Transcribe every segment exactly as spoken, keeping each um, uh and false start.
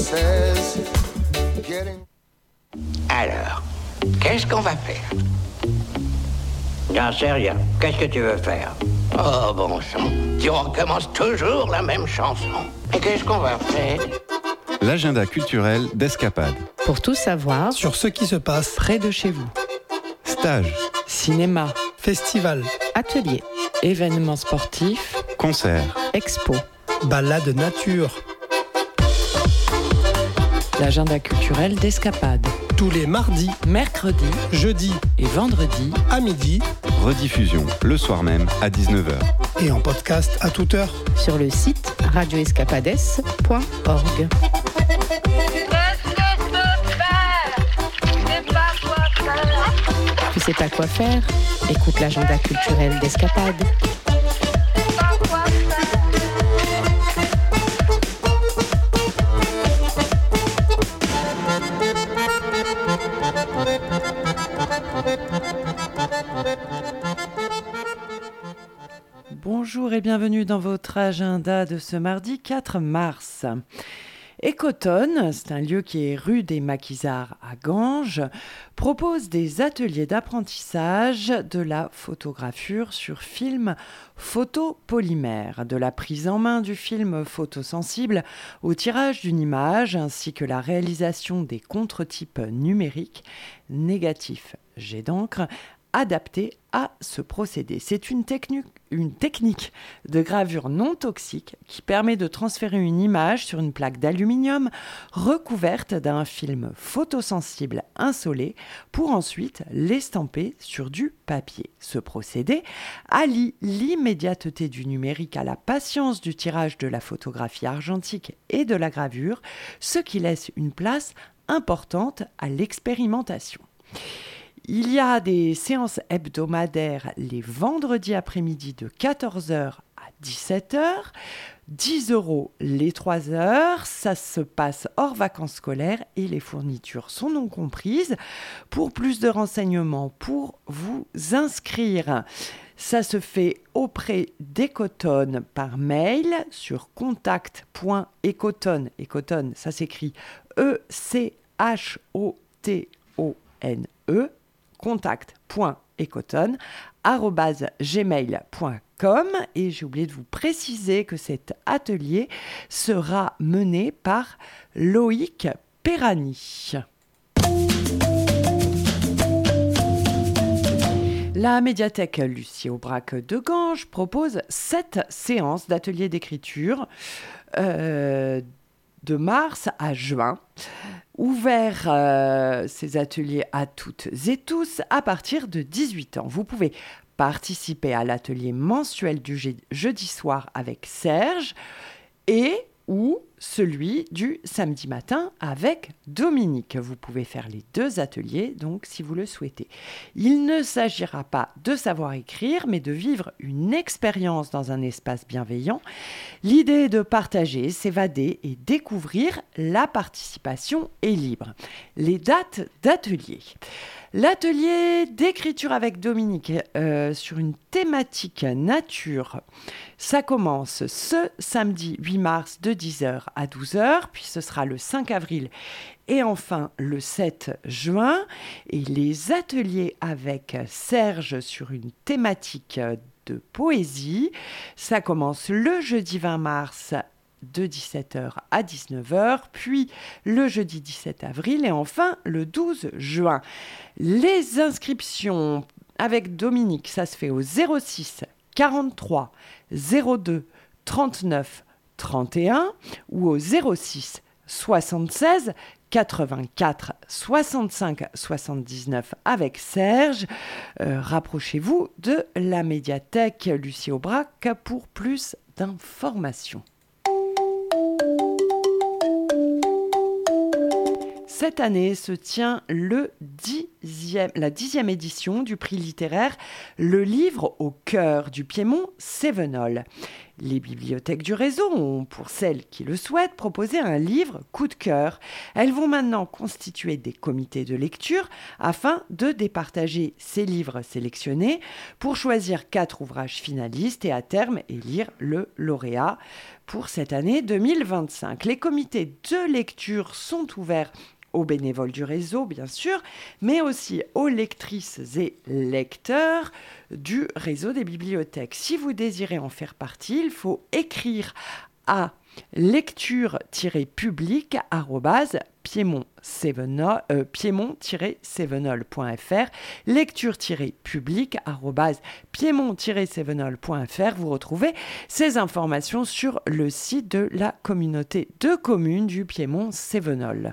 says getting... Alors, qu'est-ce qu'on va faire? J'en sais rien. Qu'est-ce que tu veux faire? Oh, bon sang. Tu recommences toujours la même chanson. Et qu'est-ce qu'on va faire? L'agenda culturel d'Escapade. Pour tout savoir sur ce qui se passe près de chez vous. Stage, Cinéma, festival, atelier, événements sportifs, concerts, expo, balade nature. L'agenda culturel d'Escapade. Tous les mardis, Mercredis jeudis et vendredis à midi. rediffusion le soir même à dix-neuf heures. Et en podcast à toute heure. sur le site radio escapades point org. Tu sais pas quoi faire? Écoute l'agenda culturel d'Escapade. Bonjour et bienvenue dans votre agenda de ce mardi quatre mars. Ecotone, c'est un lieu qui est rue des Maquisards à Ganges, propose des ateliers d'apprentissage de la photogravure sur film photopolymère, de la prise en main du film photosensible au tirage d'une image ainsi que la réalisation des contre-types numériques négatifs jet d'encre adaptés à ce procédé. C'est une technique, une technique de gravure non toxique qui permet de transférer une image sur une plaque d'aluminium recouverte d'un film photosensible insolé pour ensuite l'estamper sur du papier. Ce procédé allie l'immédiateté du numérique à la patience du tirage de la photographie argentique et de la gravure, ce qui laisse une place importante à l'expérimentation. Il y a des séances hebdomadaires les vendredis après-midi de quatorze heures à dix-sept heures, dix euros les trois heures, ça se passe hors vacances scolaires et les fournitures sont non comprises. Pour plus de renseignements, pour vous inscrire, ça se fait auprès d'Ecotone par mail sur contact point ecotone, Ecotone, ça s'écrit E C H O T O N E, contact point ecotone arobase gmail point com, et j'ai oublié de vous préciser que cet atelier sera mené par Loïc Perrani. La médiathèque Lucie Aubrac de Ganges propose sept séances d'ateliers d'écriture euh, de mars à juin. Ouvert euh, ces ateliers à toutes et tous à partir de dix-huit ans. Vous pouvez participer à l'atelier mensuel du je- jeudi soir avec Serge et ou celui du samedi matin avec Dominique. Vous pouvez faire les deux ateliers, donc, si vous le souhaitez. Il ne s'agira pas de savoir écrire, mais de vivre une expérience dans un espace bienveillant. L'idée est de partager, s'évader et découvrir. La participation est libre. Les dates d'atelier. L'atelier d'écriture avec Dominique euh, sur une thématique nature, ça commence ce samedi huit mars de dix heures à douze heures, puis ce sera le cinq avril et enfin le sept juin. Et les ateliers avec Serge sur une thématique de poésie, ça commence le jeudi vingt mars de dix-sept heures à dix-neuf heures, puis le jeudi dix-sept avril et enfin le douze juin. Les inscriptions avec Dominique, ça se fait au zéro six quarante-trois zéro deux trente-neuf trente et un ou au zéro six soixante-seize quatre-vingt-quatre soixante-cinq soixante-dix-neuf avec Serge. Euh, rapprochez-vous de la médiathèque Lucie Aubrac pour plus d'informations. Cette année se tient le dixième, la dixième édition du prix littéraire Le livre au cœur du Piémont Cévenol. Les bibliothèques du réseau ont, pour celles qui le souhaitent, proposé un livre coup de cœur. Elles vont maintenant constituer des comités de lecture afin de départager ces livres sélectionnés pour choisir quatre ouvrages finalistes et à terme élire le lauréat pour cette année deux mille vingt-cinq. Les comités de lecture sont ouverts aux bénévoles du réseau, bien sûr, mais aussi aux lectrices et lecteurs du réseau des bibliothèques. Si vous désirez en faire partie, il faut écrire à lecture-public arobase piémont-sévenol point f r, lecture-public arobase piémont-sévenol point f r. Vous retrouvez ces informations sur le site de la communauté de communes du Piémont Cévenol.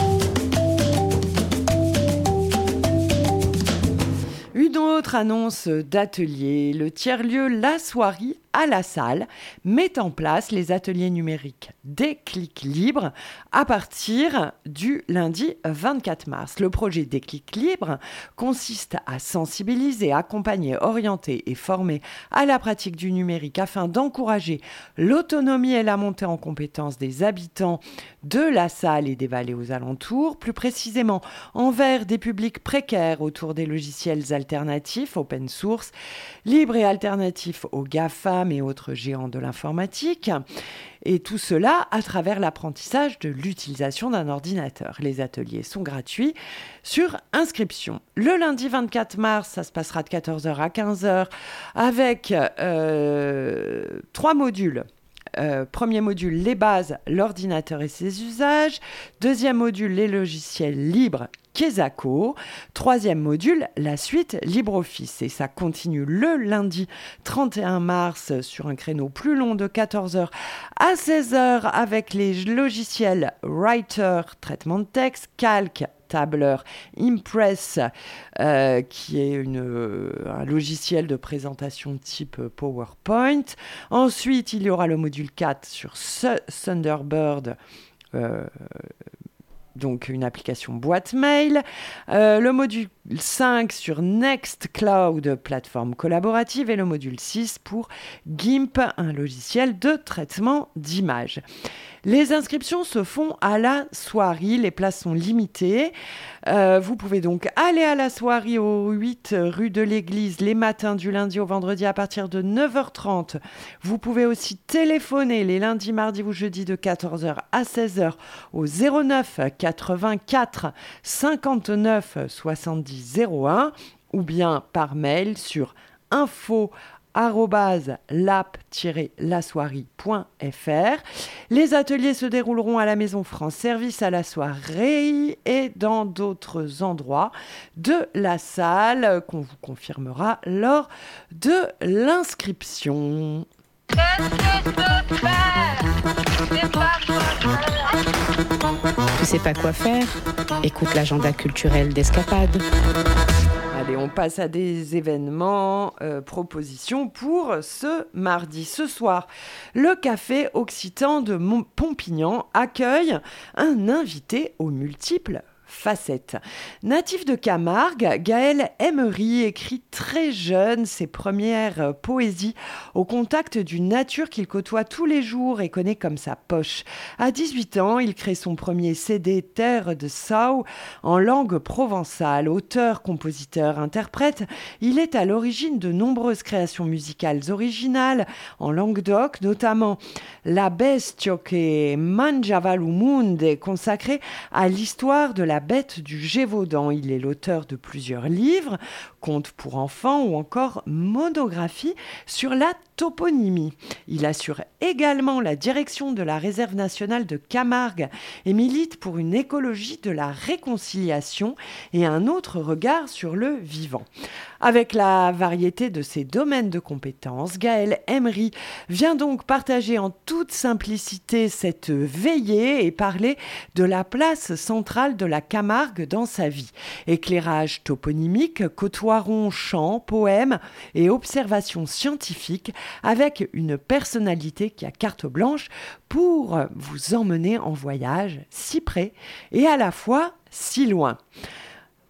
Une autre annonce d'atelier, le tiers-lieu La Soirée à la salle met en place les ateliers numériques Déclic Libre à partir du lundi vingt-quatre mars. Le projet Déclic Libre consiste à sensibiliser, accompagner, orienter et former à la pratique du numérique afin d'encourager l'autonomie et la montée en compétences des habitants de la salle et des vallées aux alentours, plus précisément envers des publics précaires autour des logiciels alternatifs, open source, libres et alternatifs aux GAFAM et autres géants de l'informatique. Et tout cela à travers l'apprentissage de l'utilisation d'un ordinateur. Les ateliers sont gratuits sur inscription. Le lundi vingt-quatre mars, ça se passera de quatorze heures à quinze heures avec euh, trois modules. Euh, premier module, les bases, l'ordinateur et ses usages. Deuxième module, les logiciels libres, Kesako. Troisième module, la suite LibreOffice. Et ça continue le lundi trente et un mars sur un créneau plus long de quatorze heures à seize heures avec les logiciels Writer, traitement de texte, Calc, tableur, Impress, euh, qui est une, euh, un logiciel de présentation type PowerPoint. Ensuite, il y aura le module quatre sur Thunderbird, euh, donc une application boîte mail. Euh, le module cinq sur Nextcloud, plateforme collaborative. Et le module six pour GIMP, un logiciel de traitement d'images. Les inscriptions se font à la soirée, les places sont limitées. Euh, vous pouvez donc aller à la soirée au huit rue de l'Église les matins du lundi au vendredi à partir de neuf heures trente. Vous pouvez aussi téléphoner les lundis, mardis ou jeudis de quatorze heures à seize heures au zéro neuf quatre-vingt-quatre cinquante-neuf soixante-dix zéro un ou bien par mail sur info arobase lap tiret la soirée point f r. Les ateliers se dérouleront à la Maison France Service à la soirée et dans d'autres endroits de la salle qu'on vous confirmera lors de l'inscription. Tu sais pas quoi faire? Écoute l'agenda culturel d'Escapade. Allez, on passe à des événements, euh, propositions pour ce mardi. Ce soir, le Café Occitan de Mont- Pompignan accueille un invité aux multiples facettes. Natif de Camargue, Gaël Emery écrit très jeune ses premières poésies au contact d'une nature qu'il côtoie tous les jours et connaît comme sa poche. À dix-huit ans, il crée son premier C D Terre de Sau en langue provençale. Auteur, compositeur, interprète, il est à l'origine de nombreuses créations musicales originales en Languedoc, notamment La Bestio che mangiava il mondo, consacrée à l'histoire de la bête du Gévaudan. Il est l'auteur de plusieurs livres, contes pour enfants ou encore monographies sur la toponymie. Il assure également la direction de la réserve nationale de Camargue et milite pour une écologie de la réconciliation et un autre regard sur le vivant. Avec la variété de ses domaines de compétences, Gaël Emery vient donc partager en toute simplicité cette veillée et parler de la place centrale de la Camargue dans sa vie. Éclairage toponymique, côtoieront chants, poèmes et observations scientifiques avec une personnalité qui a carte blanche pour vous emmener en voyage si près et à la fois si loin.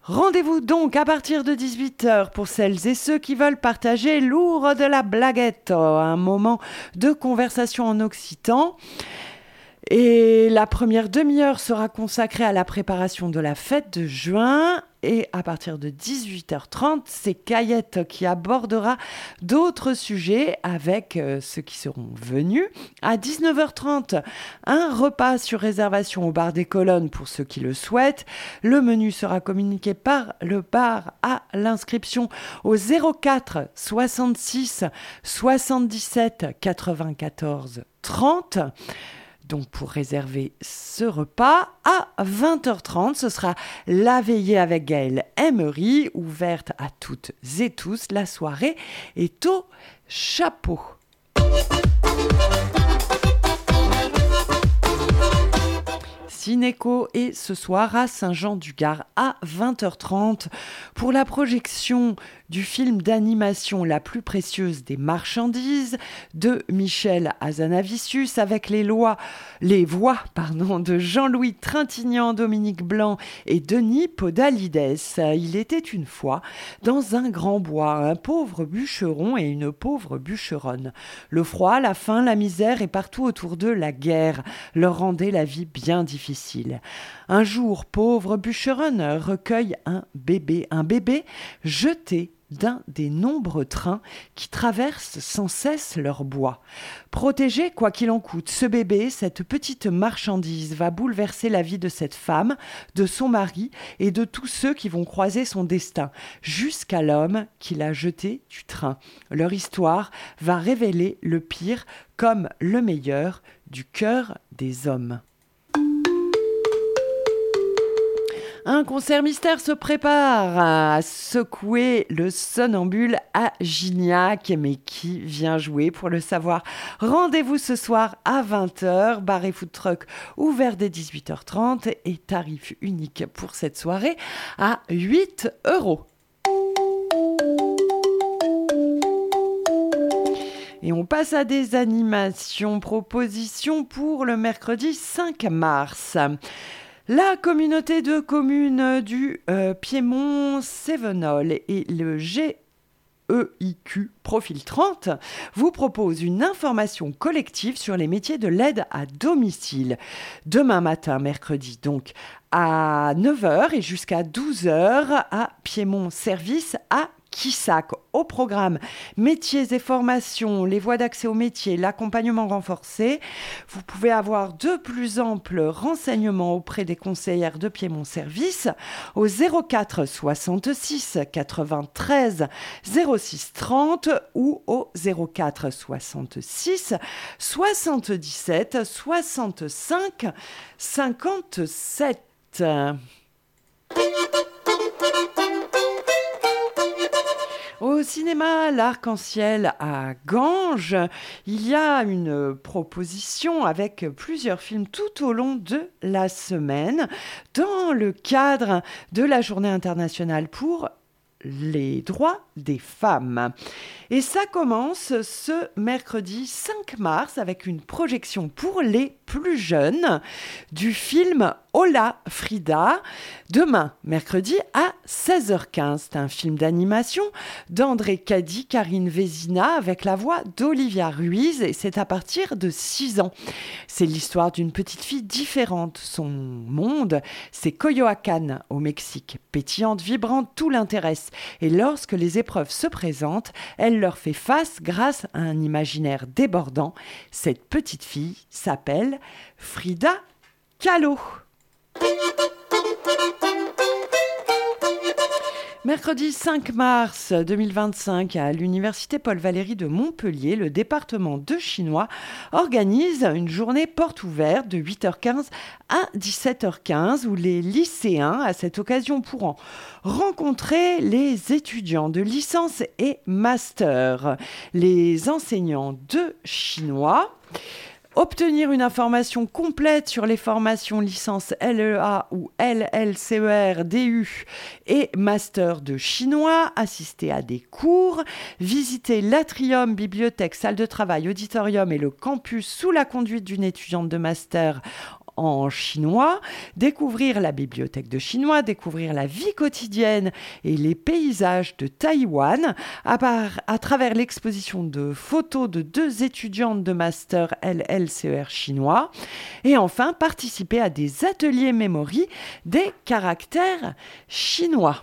Rendez-vous donc à partir de dix-huit heures pour celles et ceux qui veulent partager l'our de la blaguette, un moment de conversation en occitan. Et la première demi-heure sera consacrée à la préparation de la fête de juin. Et à partir de dix-huit heures trente, c'est Caillette qui abordera d'autres sujets avec euh, ceux qui seront venus. À dix-neuf heures trente, un repas sur réservation au bar des Colonnes pour ceux qui le souhaitent. Le menu sera communiqué par le bar à l'inscription au zéro quatre soixante-six soixante-dix-sept quatre-vingt-quatorze trente. Donc pour réserver ce repas, à vingt heures trente, ce sera la veillée avec Gaëlle Emery, ouverte à toutes et tous. La soirée est au chapeau. Cinéco est ce soir à Saint-Jean-du-Gard à vingt heures trente pour la projection du film d'animation La plus précieuse des marchandises de Michel Hazanavicius avec les, lois, les voix pardon, de Jean-Louis Trintignant, Dominique Blanc et Denis Podalides. Il était une fois dans un grand bois, un pauvre bûcheron et une pauvre bûcheronne. Le froid, la faim, la misère et partout autour d'eux la guerre leur rendaient la vie bien difficile. Un jour, pauvre bûcheronne recueille un bébé, un bébé jeté d'un des nombreux trains qui traversent sans cesse leur bois. Protégé, quoi qu'il en coûte, ce bébé, cette petite marchandise, va bouleverser la vie de cette femme, de son mari et de tous ceux qui vont croiser son destin, jusqu'à l'homme qui l'a jeté du train. Leur histoire va révéler le pire comme le meilleur du cœur des hommes. Un concert mystère se prépare à secouer le somnambule à Gignac. Mais qui vient jouer? Pour le savoir, rendez-vous ce soir à vingt heures. Bar et food truck ouvert dès dix-huit heures trente et tarif unique pour cette soirée à huit euros. Et on passe à des animations, propositions pour le mercredi cinq mars. La communauté de communes du euh, Piémont-Cévenol et le G E I Q Profil trente vous propose une information collective sur les métiers de l'aide à domicile. Demain matin, mercredi, donc, à neuf heures et jusqu'à douze heures à Piémont Service à Quissac. Au programme métiers et formations, les voies d'accès aux métiers, l'accompagnement renforcé. Vous pouvez avoir de plus amples renseignements auprès des conseillères de Piémont Service au zéro quatre soixante-six quatre-vingt-treize zéro six trente ou au zéro quatre soixante-six soixante-dix-sept soixante-cinq cinquante-sept. Au cinéma L'Arc-en-Ciel à Ganges, il y a une proposition avec plusieurs films tout au long de la semaine dans le cadre de la Journée internationale pour les droits des femmes. Et ça commence ce mercredi cinq mars avec une projection pour les plus jeunes du film Hola Frida, demain, mercredi à seize heures quinze. C'est un film d'animation d'André Caddy, Karine Vézina avec la voix d'Olivia Ruiz et c'est à partir de six ans. C'est l'histoire d'une petite fille différente. Son monde, c'est Coyoacán au Mexique. Pétillante, vibrante, tout l'intéresse. Et lorsque les épreuves se présentent, elle leur fait face grâce à un imaginaire débordant. Cette petite fille s'appelle Frida Kahlo. Mercredi cinq mars deux mille vingt-cinq, à l'Université Paul Valéry de Montpellier, le département de chinois organise une journée porte ouverte de huit heures quinze à dix-sept heures quinze où les lycéens, à cette occasion, pourront rencontrer les étudiants de licence et master, les enseignants de chinois, obtenir une information complète sur les formations licence L E A ou L L C E R, D U et master de chinois, assister à des cours, visiter l'atrium, bibliothèque, salle de travail, auditorium et le campus sous la conduite d'une étudiante de master en chinois, découvrir la bibliothèque de chinois, découvrir la vie quotidienne et les paysages de Taïwan à, par, à travers l'exposition de photos de deux étudiantes de master L L C E R chinois et enfin participer à des ateliers mémorie des caractères chinois.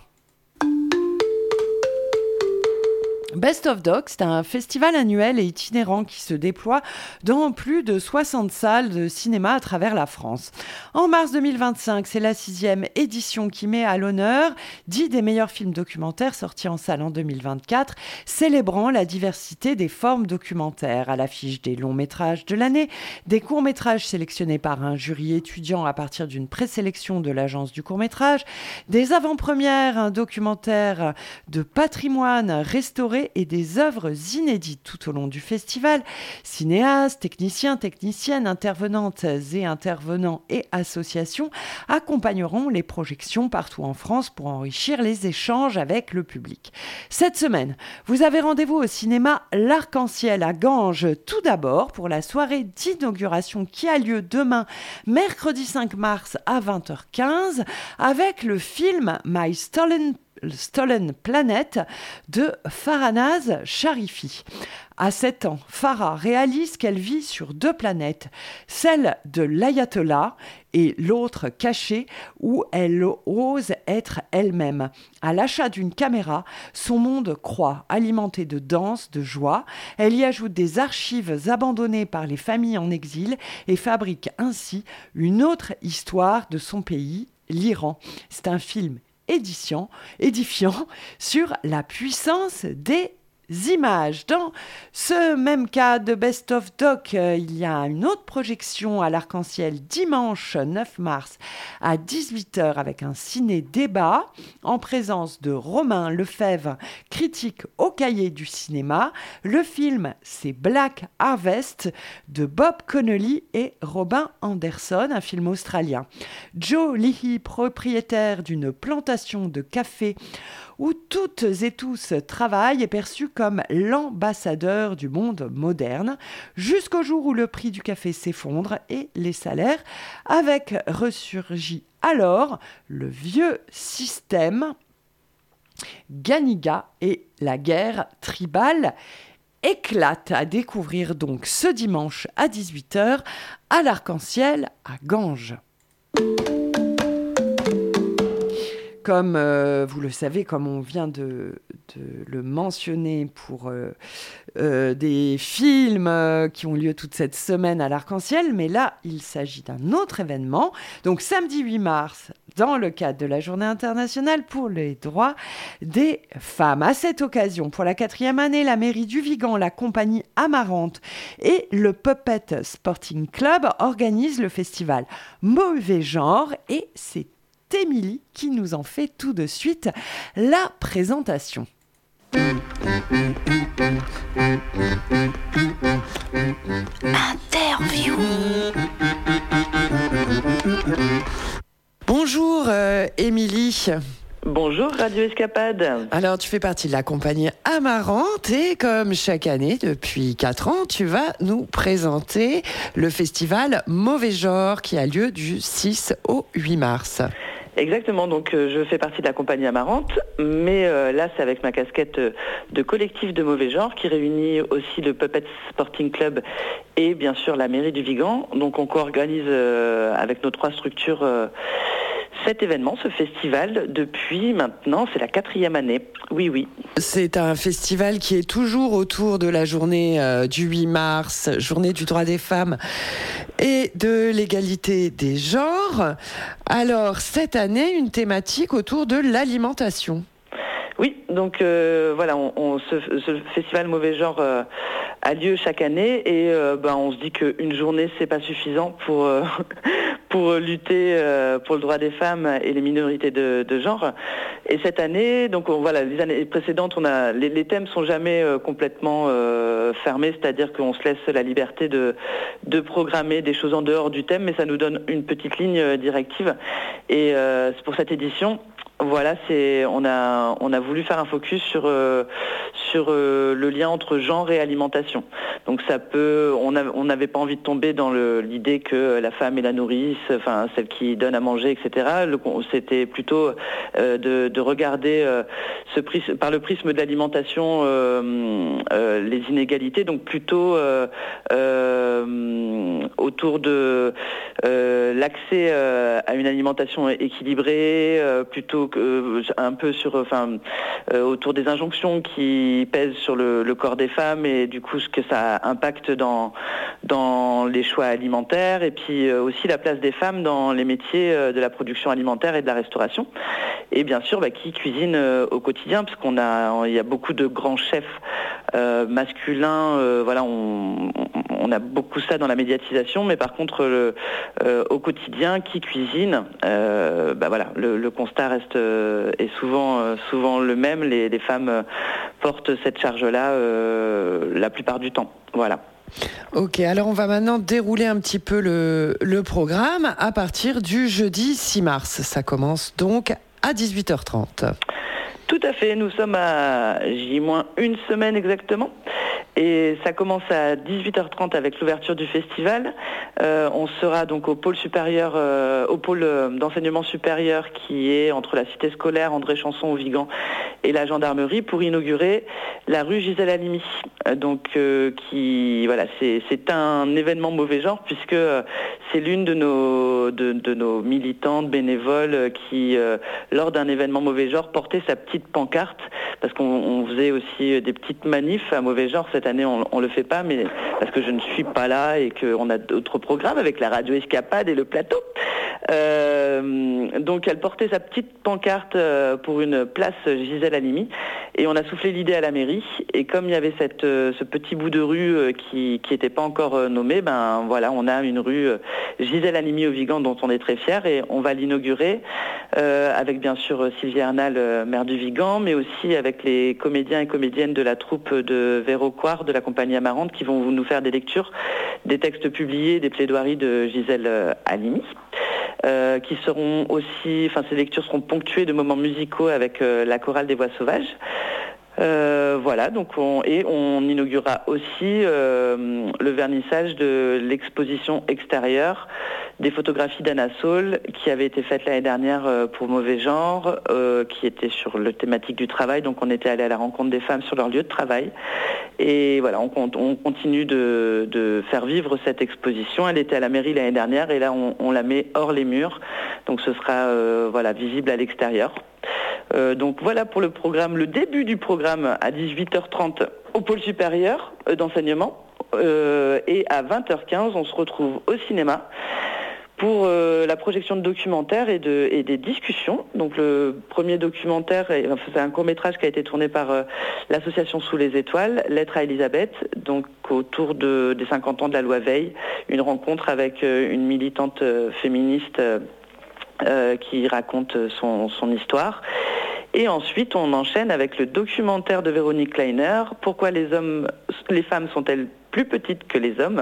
Best of Doc, c'est un festival annuel et itinérant qui se déploie dans plus de soixante salles de cinéma à travers la France. En mars deux mille vingt-cinq, c'est la sixième édition qui met à l'honneur dix des meilleurs films documentaires sortis en salle en deux mille vingt-quatre, célébrant la diversité des formes documentaires. À l'affiche des longs métrages de l'année, des courts métrages sélectionnés par un jury étudiant à partir d'une présélection de l'agence du court métrage, des avant-premières, un documentaire de patrimoine restauré et des œuvres inédites tout au long du festival. Cinéastes, techniciens, techniciennes, intervenantes et intervenants et associations accompagneront les projections partout en France pour enrichir les échanges avec le public. Cette semaine, vous avez rendez-vous au cinéma L'Arc-en-Ciel à Ganges, tout d'abord pour la soirée d'inauguration qui a lieu demain, mercredi cinq mars à vingt heures quinze, avec le film My Stolen Stolen Planet de Farhanaz Sharifi. À sept ans, Farah réalise qu'elle vit sur deux planètes, celle de l'Ayatollah et l'autre cachée où elle ose être elle-même. À l'achat d'une caméra, son monde croît, alimenté de danse, de joie. Elle y ajoute des archives abandonnées par les familles en exil et fabrique ainsi une autre histoire de son pays, l'Iran. C'est un film édifiant, édifiant sur la puissance des images. Dans ce même cas de Best of Doc, euh, il y a une autre projection à l'Arc-en-Ciel dimanche neuf mars à dix-huit heures avec un ciné-débat en présence de Romain Lefebvre, critique au Cahier du cinéma. Le film, c'est Black Harvest de Bob Connolly et Robin Anderson, un film australien. Joe Leahy, propriétaire d'une plantation de café où toutes et tous travaillent, est perçu comme l'ambassadeur du monde moderne, jusqu'au jour où le prix du café s'effondre et les salaires, avec ressurgit alors le vieux système Ganiga et la guerre tribale éclate. À découvrir donc ce dimanche à dix-huit heures à l'Arc-en-Ciel à Ganges. Comme euh, vous le savez, comme on vient de, de le mentionner pour euh, euh, des films euh, qui ont lieu toute cette semaine à l'Arc-en-Ciel, mais là, il s'agit d'un autre événement. Donc, samedi huit mars, dans le cadre de la Journée internationale pour les droits des femmes. À cette occasion, pour la quatrième année, la mairie du Vigan, la compagnie Amarante et le Puppet Sporting Club organisent le festival Mauvais Genre et c'est Émilie qui nous en fait tout de suite la présentation. Interview. Bonjour euh, Émilie. Bonjour Radio Escapade. Alors tu fais partie de la compagnie Amarante et comme chaque année depuis quatre ans, tu vas nous présenter le festival Mauvais Genre qui a lieu du six au huit mars. Exactement, donc euh, je fais partie de la compagnie Amarante, mais euh, là c'est avec ma casquette euh, de collectif de mauvais genre qui réunit aussi le Puppet Sporting Club et bien sûr la mairie du Vigan. Donc on co-organise euh, avec nos trois structures euh, cet événement, ce festival, depuis maintenant, c'est la quatrième année. Oui, oui. C'est un festival qui est toujours autour de la journée euh, du huit mars, journée du droit des femmes et de l'égalité des genres. Alors, cette année, une thématique autour de l'alimentation. Oui, donc euh, voilà, on, on, ce, ce festival Mauvais Genre euh, a lieu chaque année et euh, ben, on se dit qu'une journée, c'est pas suffisant pour... Euh, pour lutter euh, pour le droit des femmes et les minorités de, de genre. Et cette année, donc on, voilà, les années précédentes, on a les, les thèmes sont jamais euh, complètement euh, fermés, c'est-à-dire qu'on se laisse la liberté de de programmer des choses en dehors du thème, mais ça nous donne une petite ligne euh, directive. Et euh, pour cette édition, Voilà, c'est on a on a voulu faire un focus sur euh, sur euh, le lien entre genre et alimentation. Donc ça peut, on a, on n'avait pas envie de tomber dans le, l'idée que la femme est la nourrice, enfin celle qui donne à manger, et cetera. Le, c'était plutôt euh, de, de regarder euh, ce prisme, par le prisme de l'alimentation euh, euh, les inégalités, donc plutôt euh, euh, autour de euh, l'accès euh, à une alimentation équilibrée, euh, plutôt que euh, un peu sur, enfin euh, autour des injonctions qui pèsent sur le, le corps des femmes et du coup ce que ça impact dans dans les choix alimentaires, et puis euh, aussi la place des femmes dans les métiers euh, de la production alimentaire et de la restauration, et bien sûr bah, qui cuisinent euh, au quotidien, parce qu'on a il y a beaucoup de grands chefs euh, masculins, euh, voilà on, on a beaucoup ça dans la médiatisation, mais par contre le, euh, au quotidien qui cuisine, euh, bah voilà le, le constat reste euh, est souvent euh, souvent le même, les, les femmes euh, portent cette charge-là euh, la plupart du temps. Voilà. Ok, alors on va maintenant dérouler un petit peu le, le programme à partir du jeudi six mars. Ça commence donc à dix-huit heures trente. Tout à fait, nous sommes à J moins une semaine exactement. Et ça commence à dix-huit heures trente avec l'ouverture du festival. Euh, on sera donc au pôle supérieur, euh, au pôle d'enseignement supérieur qui est entre la cité scolaire André Chanson au Vigan et la gendarmerie pour inaugurer la rue Gisèle Halimi. Euh, donc euh, qui voilà, c'est, c'est un événement mauvais genre puisque euh, c'est l'une de nos de, de nos militantes bénévoles qui euh, lors d'un événement mauvais genre portait sa petite pancarte, parce qu'on on faisait aussi des petites manifs à mauvais genre. Cette année, on ne le fait pas, mais parce que je ne suis pas là et qu'on a d'autres programmes avec la radio Escapade et le plateau. Euh, donc, elle portait sa petite pancarte pour une place Gisèle Halimi, et on a soufflé l'idée à la mairie. Et comme il y avait cette, ce petit bout de rue qui qui n'était pas encore nommé, ben voilà, on a une rue Gisèle Halimi au Vigan dont on est très fiers, et on va l'inaugurer euh, avec bien sûr Sylvie Arnal, maire du Vigan, mais aussi avec les comédiens et comédiennes de la troupe de Véroquoire de la compagnie Amarante qui vont nous faire des lectures, des textes publiés, des plaidoiries de Gisèle Halimi. Euh, qui seront aussi, enfin ces lectures seront ponctuées de moments musicaux avec euh, la chorale des Voix Sauvages. Euh, voilà, donc on, et on inaugurera aussi euh, le vernissage de l'exposition extérieure des photographies d'Anna Saul qui avait été faite l'année dernière euh, pour Mauvais Genre, euh, qui était sur le thématique du travail. Donc on était allé à la rencontre des femmes sur leur lieu de travail. Et voilà, on, on continue de, de faire vivre cette exposition. Elle était à la mairie l'année dernière et là on, on la met hors les murs. Donc ce sera euh, voilà, visible à l'extérieur. Euh, donc voilà pour le programme, le début du programme à dix-huit heures trente au pôle supérieur euh, d'enseignement, euh, et à vingt heures quinze on se retrouve au cinéma pour euh, la projection de documentaires et, de, et des discussions. Donc le premier documentaire, est, enfin, c'est un court-métrage qui a été tourné par euh, l'association Sous les Étoiles, Lettre à Elisabeth, donc autour de, des cinquante ans de la loi Veil, une rencontre avec euh, une militante euh, féministe euh, euh, qui raconte son, son histoire. Et ensuite, on enchaîne avec le documentaire de Véronique Kleiner, Pourquoi les hommes, les femmes sont-elles plus petites que les hommes ?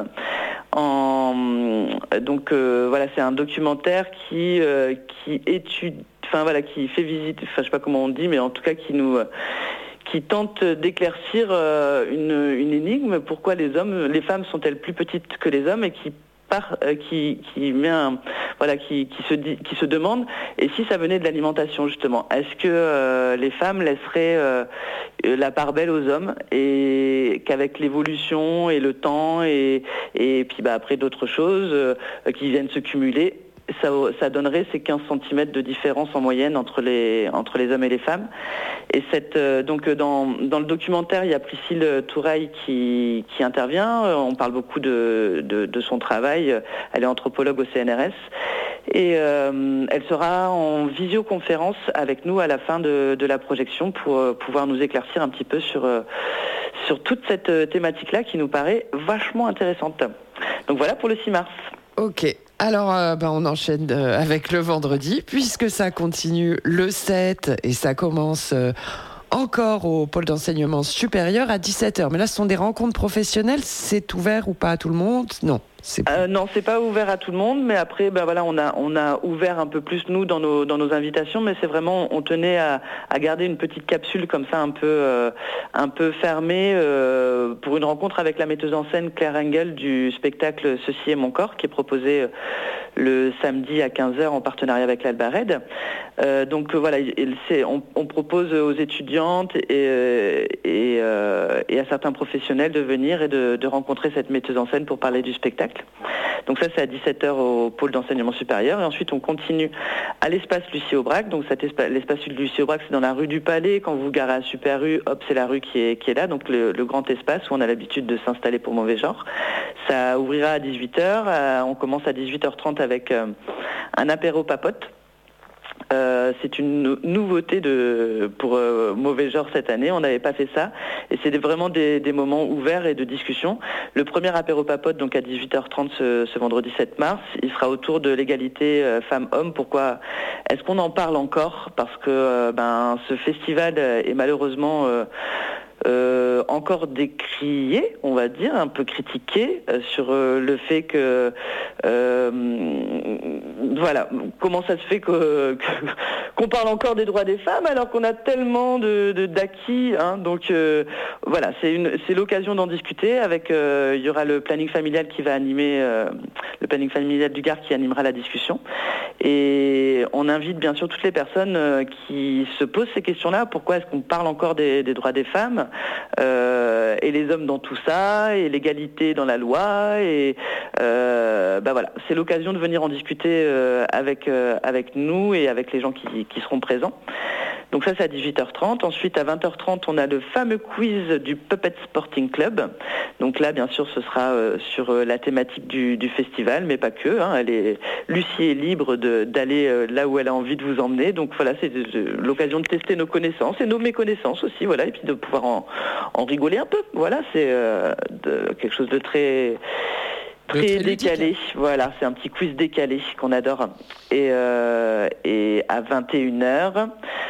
En, donc euh, voilà, c'est un documentaire qui euh, qui étudie, enfin voilà, qui fait visite, enfin je sais pas comment on dit, mais en tout cas qui nous qui tente d'éclaircir euh, une, une énigme. Pourquoi les hommes, les femmes sont-elles plus petites que les hommes, et qui part, euh, qui qui met un voilà, qui qui se dit, qui se demande, et si ça venait de l'alimentation justement, est-ce que euh, les femmes laisseraient euh, la part belle aux hommes, et qu'avec l'évolution et le temps et et puis bah après d'autres choses euh, qui viennent se cumuler, ça, ça donnerait ces quinze centimètres de différence en moyenne entre les, entre les hommes et les femmes. Et cette, euh, donc dans, dans le documentaire, il y a Priscille Touraille qui, qui intervient. On parle beaucoup de, de, de son travail. Elle est anthropologue au C N R S. Et euh, elle sera en visioconférence avec nous à la fin de, de la projection pour euh, pouvoir nous éclaircir un petit peu sur, euh, sur toute cette euh, thématique-là qui nous paraît vachement intéressante. Donc voilà pour le six mars. Ok, alors euh, bah, on enchaîne euh, avec le vendredi, puisque ça continue le sept et ça commence euh, encore au pôle d'enseignement supérieur à dix-sept heures. Mais là, ce sont des rencontres professionnelles, c'est ouvert ou pas à tout le monde ? Non. C'est... Euh, non, c'est pas ouvert à tout le monde, mais après, ben voilà, on a on a ouvert un peu plus nous dans nos dans nos invitations, mais c'est vraiment, on tenait à, à garder une petite capsule comme ça, un peu euh, un peu fermée euh, pour une rencontre avec la metteuse en scène Claire Engel du spectacle Ceci est mon corps, qui est proposé euh, le samedi à quinze heures en partenariat avec l'Albarède. Euh, donc euh, voilà, il, c'est, on, on propose aux étudiantes et euh, et, euh, et à certains professionnels de venir et de, de rencontrer cette metteuse en scène pour parler du spectacle. Donc ça, c'est à dix-sept heures au pôle d'enseignement supérieur. Et ensuite, on continue à l'espace Lucie Aubrac. Donc cet espa- l'espace Lucie Aubrac, c'est dans la rue du Palais. Quand vous garez à Super U, hop, c'est la rue qui est, qui est là. Donc le, le grand espace où on a l'habitude de s'installer pour Mauvais Genre. Ça ouvrira à dix-huit heures. Euh, on commence à dix-huit heures trente avec euh, un apéro papote. Euh, c'est une nouveauté de, pour euh, Mauvais Genre cette année, on n'avait pas fait ça et c'est des, vraiment des, des moments ouverts et de discussion. Le premier apéro papote, donc à dix-huit heures trente ce, ce vendredi sept mars, il sera autour de l'égalité euh, femmes-hommes. Pourquoi est-ce qu'on en parle encore? Parce que euh, ben, ce festival est malheureusement euh, Euh, encore décrié, on va dire, un peu critiqué euh, sur euh, le fait que euh, voilà, comment ça se fait que, que, qu'on parle encore des droits des femmes alors qu'on a tellement de, de d'acquis, hein, donc euh, voilà, c'est une c'est l'occasion d'en discuter avec euh, il y aura le planning familial qui va animer euh, le planning familial du Gard qui animera la discussion et on invite bien sûr toutes les personnes euh, qui se posent ces questions-là, pourquoi est-ce qu'on parle encore des, des droits des femmes Euh, et les hommes dans tout ça, et l'égalité dans la loi, et euh, bah voilà, c'est l'occasion de venir en discuter euh, avec euh, avec nous et avec les gens qui, qui seront présents. Donc ça, c'est à dix-huit heures trente. Ensuite, à vingt heures trente, on a le fameux quiz du Puppet Sporting Club. Donc là, bien sûr, ce sera euh, sur euh, la thématique du, du festival, mais pas que. Hein. Elle est, Lucie est libre de, d'aller euh, là où elle a envie de vous emmener. Donc voilà, c'est de, de, l'occasion de tester nos connaissances et nos méconnaissances aussi, voilà, et puis de pouvoir en, en rigoler un peu. Voilà, c'est euh, de, quelque chose de très... Très, très décalé, ludique. Voilà, c'est un petit quiz décalé qu'on adore. Et, euh, et à vingt et une heures,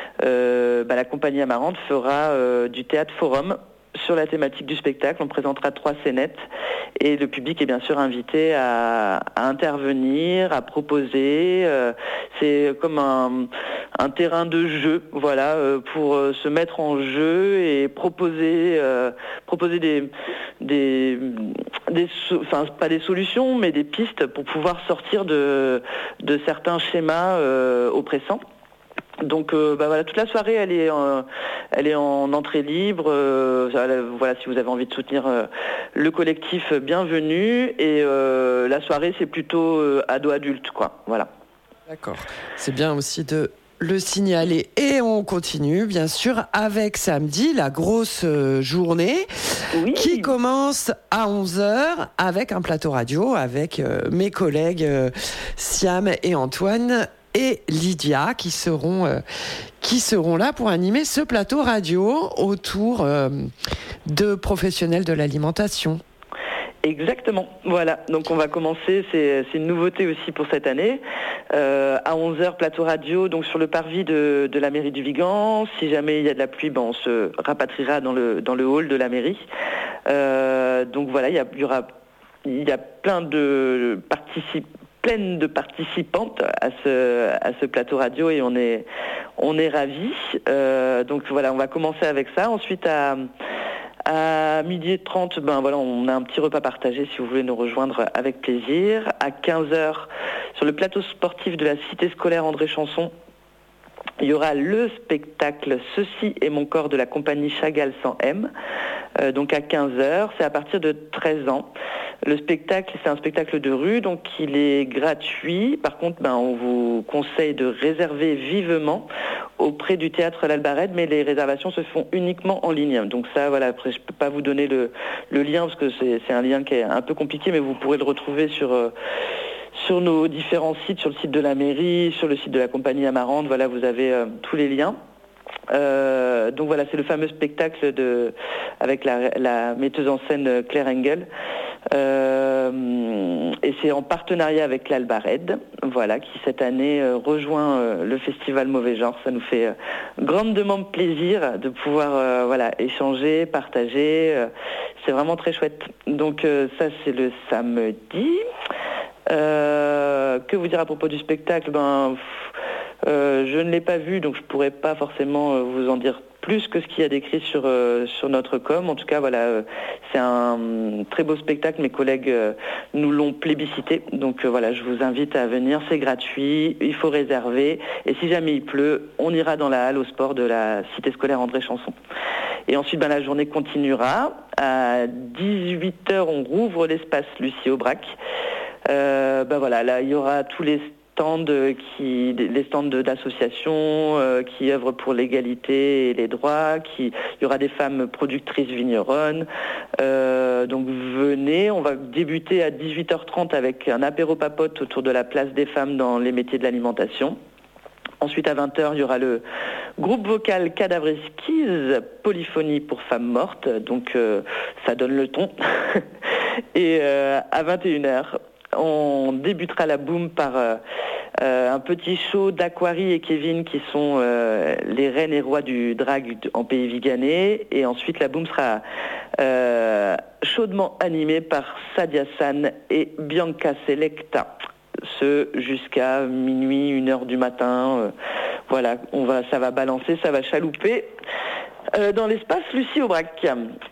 euh, bah, la compagnie Amarante fera euh, du théâtre forum sur la thématique du spectacle. On présentera trois scénettes et le public est bien sûr invité à, à intervenir, à proposer. Euh, c'est comme un, un terrain de jeu, voilà, euh, pour euh, se mettre en jeu et proposer, euh, proposer des, des, des, enfin pas des solutions, mais des pistes pour pouvoir sortir de, de certains schémas euh, oppressants. Donc euh, bah voilà, toute la soirée elle est en, elle est en entrée libre, euh, voilà, si vous avez envie de soutenir euh, le collectif, bienvenue, et euh, la soirée c'est plutôt euh, ado-adulte, quoi, voilà. D'accord, c'est bien aussi de le signaler. Et on continue bien sûr avec samedi, la grosse journée, oui, qui commence à onze heures avec un plateau radio avec euh, mes collègues euh, Siam et Antoine et Lydia qui seront, euh, qui seront là pour animer ce plateau radio autour euh, de professionnels de l'alimentation. Exactement, voilà. Donc on va commencer, c'est, c'est une nouveauté aussi pour cette année. Euh, à onze heures, plateau radio, donc sur le parvis de, de la mairie du Vigan. Si jamais il y a de la pluie, ben on se rapatriera dans le, dans le hall de la mairie. Euh, donc voilà, il y, a, il y aura il y a plein de participants. pleine de participantes à ce à ce plateau radio et on est on est ravis. Euh, donc voilà, on va commencer avec ça. Ensuite à à midi trente, ben voilà, on a un petit repas partagé si vous voulez nous rejoindre avec plaisir. À quinze heures, sur le plateau sportif de la cité scolaire André Chanson, il y aura le spectacle Ceci est mon corps de la compagnie Chagall sans M. Euh, donc à quinze heures, c'est à partir de treize ans. Le spectacle, c'est un spectacle de rue, donc il est gratuit. Par contre, ben, on vous conseille de réserver vivement auprès du théâtre L'Albarède, mais les réservations se font uniquement en ligne. Donc ça, voilà, après je peux pas vous donner le, le lien parce que c'est, c'est un lien qui est un peu compliqué, mais vous pourrez le retrouver sur... Euh, sur nos différents sites, sur le site de la mairie, sur le site de la compagnie Amarante, voilà, vous avez euh, tous les liens. Euh, donc voilà, c'est le fameux spectacle de, avec la, la metteuse en scène Claire Engel. Euh, et c'est en partenariat avec l'Albared, voilà, qui cette année euh, rejoint euh, le festival Mauvais Genre. Ça nous fait euh, grandement plaisir de pouvoir euh, voilà, échanger, partager. Euh, c'est vraiment très chouette. Donc euh, ça, c'est le samedi. Euh, que vous dire à propos du spectacle? Ben, pff, euh, je ne l'ai pas vu, donc je ne pourrais pas forcément euh, vous en dire plus que ce qu'il y a décrit sur, euh, sur notre com. En tout cas, voilà, euh, c'est un euh, très beau spectacle. Mes collègues euh, nous l'ont plébiscité. Donc euh, voilà, je vous invite à venir. C'est gratuit, il faut réserver. Et si jamais il pleut, on ira dans la halle au sport de la cité scolaire André Chanson. Et ensuite, ben, la journée continuera. À dix-huit heures, on rouvre l'espace Lucie Aubrac. Euh, ben voilà, là, il y aura tous les stands qui, les stands d'associations euh, qui œuvrent pour l'égalité et les droits. Qui, il y aura des femmes productrices vigneronnes. Euh, donc venez, on va débuter à dix-huit heures trente avec un apéro papote autour de la place des femmes dans les métiers de l'alimentation. Ensuite, à vingt heures, il y aura le groupe vocal Cadavre Esquisse, polyphonie pour femmes mortes. Donc, euh, ça donne le ton. Et euh, à vingt et une heures, on débutera la boum par euh, euh, un petit show d'Aquari et Kevin qui sont euh, les reines et rois du drag en pays viganais. Et ensuite, la boum sera euh, chaudement animée par Sadia San et Bianca Selecta. Ce jusqu'à minuit, une heure du matin. Euh, voilà, on va, ça va balancer, ça va chalouper euh, dans l'espace Lucie Aubrac.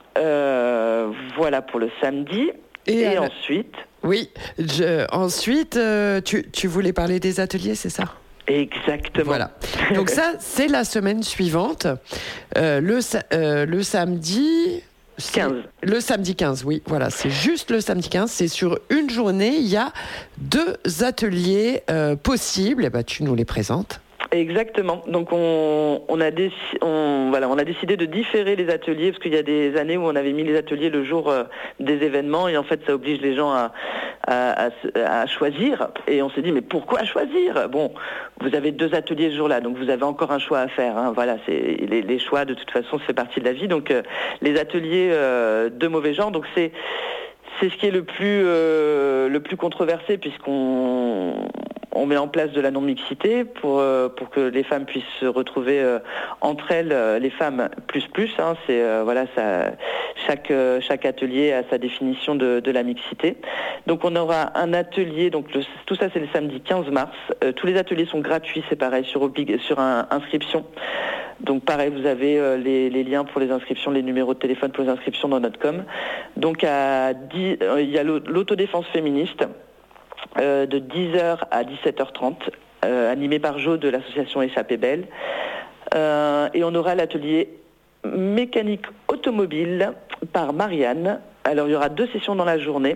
Euh, voilà pour le samedi. Et, et ensuite... Oui, je, ensuite, euh, tu, tu voulais parler des ateliers, c'est ça ? Exactement. Voilà. Donc ça, c'est la semaine suivante. Euh, le, euh, le samedi... quinze. Le samedi quinze, oui. Voilà, c'est juste le samedi quinze. C'est sur une journée. Il y a deux ateliers euh, possibles. Et ben, tu nous les présentes. Exactement. Donc on, on, a déci- on, voilà, on a décidé de différer les ateliers parce qu'il y a des années où on avait mis les ateliers le jour euh, des événements et en fait ça oblige les gens à, à, à, à choisir. Et on s'est dit mais pourquoi choisir ? Bon, vous avez deux ateliers ce jour-là, donc vous avez encore un choix à faire. Hein. Voilà, c'est les, les choix de toute façon, ça fait partie de la vie. Donc euh, les ateliers euh, de mauvais genre, donc c'est c'est ce qui est le plus euh, le plus controversé puisqu'on on met en place de la non-mixité pour, euh, pour que les femmes puissent se retrouver euh, entre elles, euh, les femmes plus plus. Hein, c'est, euh, voilà, ça, chaque, euh, chaque atelier a sa définition de, de la mixité. Donc on aura un atelier, donc le, tout ça c'est le samedi quinze mars. Euh, tous les ateliers sont gratuits, c'est pareil, sur, oblig, sur un, inscription. Donc pareil, vous avez euh, les, les liens pour les inscriptions, les numéros de téléphone pour les inscriptions dans notre com. Donc à dix, euh, il y a l'autodéfense féministe. Euh, de dix heures à dix-sept heures trente, euh, animé par Jo de l'association Échappée Belle. Euh, et on aura l'atelier mécanique automobile par Marianne. Alors il y aura deux sessions dans la journée.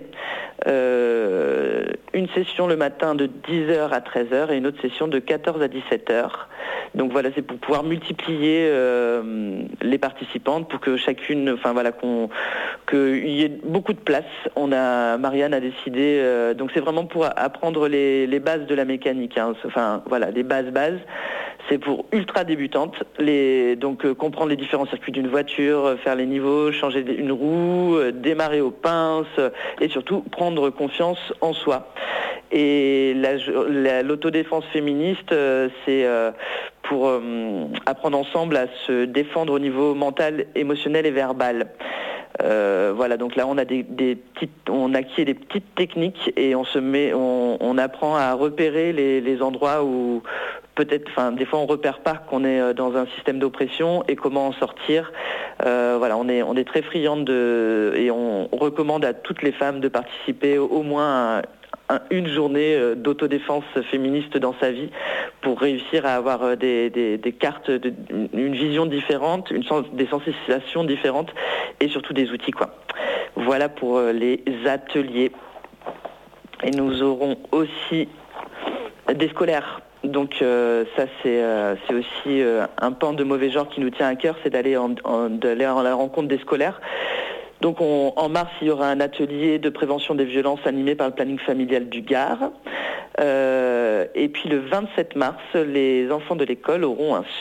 Euh, une session le matin de dix heures à treize heures et une autre session de quatorze à dix-sept heures. Donc voilà, c'est pour pouvoir multiplier euh, les participantes pour que chacune, enfin voilà, qu'on, qu'il y ait beaucoup de place. On a, Marianne a décidé, euh, donc c'est vraiment pour apprendre les, les bases de la mécanique. Hein, enfin voilà, les bases bases. C'est pour ultra débutantes, les, donc euh, comprendre les différents circuits d'une voiture, euh, faire les niveaux, changer une roue, euh, démarrer aux pinces euh, et surtout prendre confiance en soi. Et la, la, l'autodéfense féministe, euh, c'est euh, pour euh, apprendre ensemble à se défendre au niveau mental, émotionnel et verbal. Euh, voilà, donc là on a des, des petites, on acquiert des petites techniques et on se met, on, on apprend à repérer les, les endroits où peut-être, enfin des fois on repère pas qu'on est dans un système d'oppression et comment en sortir. Euh, voilà, on est on est très friande de et on recommande à toutes les femmes de participer au, au moins à un, une journée d'autodéfense féministe dans sa vie pour réussir à avoir des, des, des cartes, de, une vision différente, une, des sensations différentes et surtout des outils, quoi. Voilà pour les ateliers. Et nous aurons aussi des scolaires. Donc euh, ça c'est, euh, c'est aussi euh, un pan de mauvais genre qui nous tient à cœur, c'est d'aller en, en, d'aller à la rencontre des scolaires. Donc on, en mars, il y aura un atelier de prévention des violences animé par le planning familial du Gard. Euh, et puis le vingt-sept mars, les enfants de l'école auront un super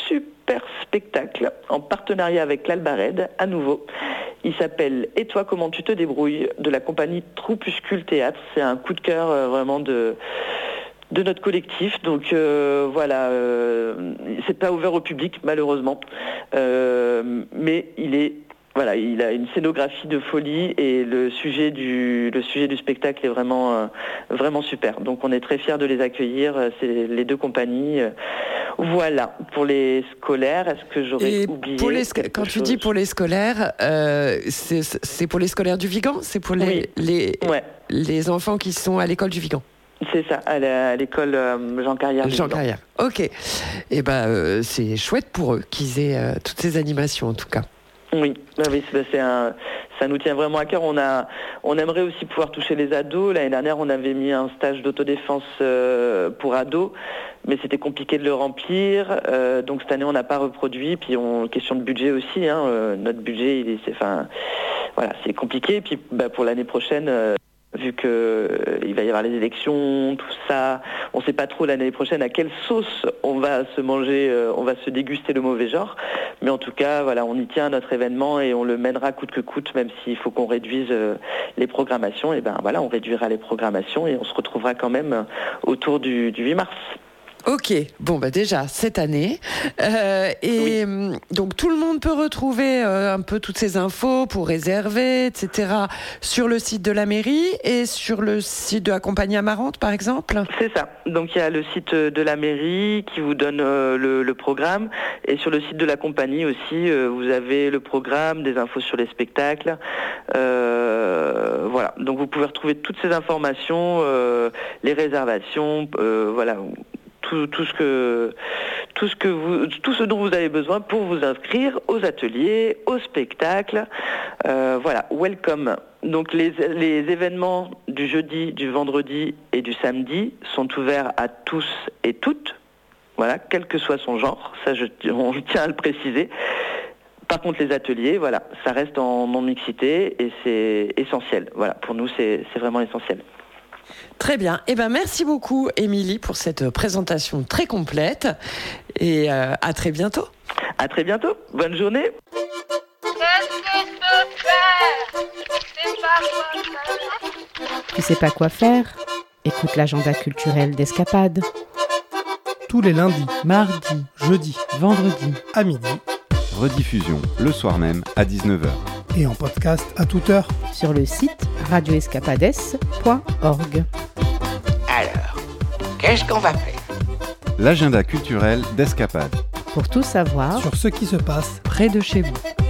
super spectacle en partenariat avec l'Albarède, à nouveau. Il s'appelle « Et toi, comment tu te débrouilles ?» de la compagnie Troupuscule Théâtre. C'est un coup de cœur euh, vraiment de... de notre collectif, donc euh, voilà, euh, c'est pas ouvert au public malheureusement, euh, mais il est, voilà, il a une scénographie de folie et le sujet du, le sujet du spectacle est vraiment, euh, vraiment super. Donc on est très fiers de les accueillir, c'est les deux compagnies. Voilà, pour les scolaires, est-ce que j'aurais Et oublié pour les sc- Quand tu dis pour les scolaires, euh, c'est, c'est pour les scolaires du Vigan ? C'est pour les, Oui. les, Ouais. les enfants qui sont à l'école du Vigan ? C'est ça, à, la, à l'école euh, Jean Carrière. Jean Carrière. Ok. Et ben, euh, c'est chouette pour eux qu'ils aient euh, toutes ces animations en tout cas. Oui, bah oui c'est, c'est un, ça nous tient vraiment à cœur. On, a, on aimerait aussi pouvoir toucher les ados. L'année dernière, on avait mis un stage d'autodéfense euh, pour ados, mais c'était compliqué de le remplir. Euh, donc cette année, on n'a pas reproduit. Puis, on, question de budget aussi. Hein, euh, notre budget, il est, c'est, enfin, voilà, c'est compliqué. Puis, bah, pour l'année prochaine... Euh, vu qu'il euh, va y avoir les élections, tout ça, on ne sait pas trop l'année prochaine à quelle sauce on va se manger, euh, on va se déguster le mauvais genre. Mais en tout cas, voilà, on y tient à notre événement et on le mènera coûte que coûte, même s'il faut qu'on réduise euh, les programmations. Et ben voilà, on réduira les programmations et on se retrouvera quand même autour du, du huit mars. Ok, bon bah déjà cette année euh, et oui. Donc tout le monde peut retrouver euh, un peu toutes ces infos pour réserver, et cetera sur le site de la mairie et sur le site de la compagnie Amarante par exemple. C'est ça, donc il y a le site de la mairie qui vous donne euh, le, le programme et sur le site de la compagnie aussi euh, vous avez le programme, des infos sur les spectacles, euh, voilà, donc vous pouvez retrouver toutes ces informations, euh, les réservations, euh, voilà. Tout, tout ce que tout ce que vous tout ce dont vous avez besoin pour vous inscrire aux ateliers, aux spectacles. Euh, voilà, welcome. Donc les, les événements du jeudi, du vendredi et du samedi sont ouverts à tous et toutes. Voilà, quel que soit son genre. Ça, je, on tient à le préciser. Par contre, les ateliers, voilà, ça reste en non-mixité et c'est essentiel. Voilà, pour nous, c'est, c'est vraiment essentiel. Très bien. Eh ben, merci beaucoup, Émilie, pour cette présentation très complète. Et euh, à très bientôt. À très bientôt. Bonne journée. Tu sais pas quoi faire ? Écoute l'agenda culturel d'Escapade. Tous les lundis, Mardi, jeudi, vendredi, à midi. Rediffusion le soir même à dix-neuf heures. Et en podcast à toute heure. Sur le site radio escapades point org. Alors, qu'est-ce qu'on va faire ? L'agenda culturel d'Escapade. Pour tout savoir, Sur ce qui se passe près de chez vous.